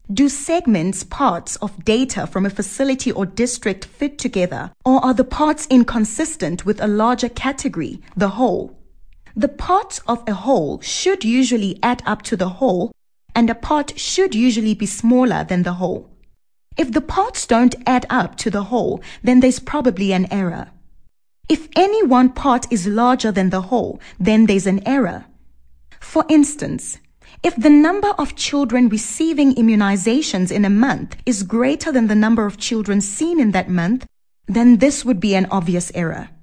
Do segments, parts of data from a facility or district fit together, or are the parts inconsistent with a larger category, the whole? The parts of a whole should usually add up to the whole, and a part should usually be smaller than the whole. If the parts don't add up to the whole, then there's probably an error. If any one part is larger than the whole, then there's an error. For instance, if the number of children receiving immunizations in a month is greater than the number of children seen in that month, then this would be an obvious error.